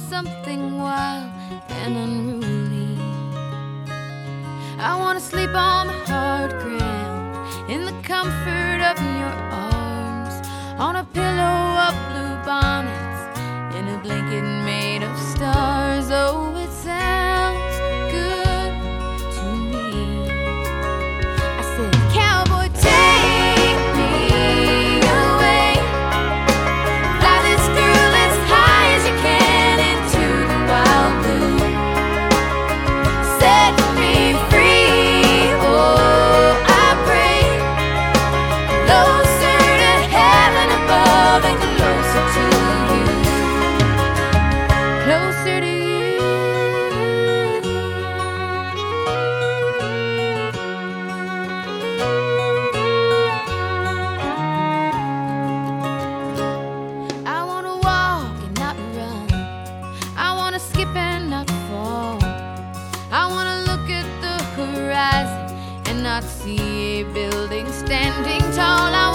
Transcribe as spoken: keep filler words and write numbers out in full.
something wild and unruly. I wanna sleep on the hard ground in the comfort of your arms, on a pillow of blue bonnets, in a blanket made of stars. Oh, it sounds good to me. I said, cowboy, take me away, fly this girl as high as you can into the wild blue, set me free. Oh, I pray, closer to heaven above and closer to you, closer to you. I wanna walk and not run, I wanna skip and not fall, I wanna look at the horizon and not see a building standing tall. I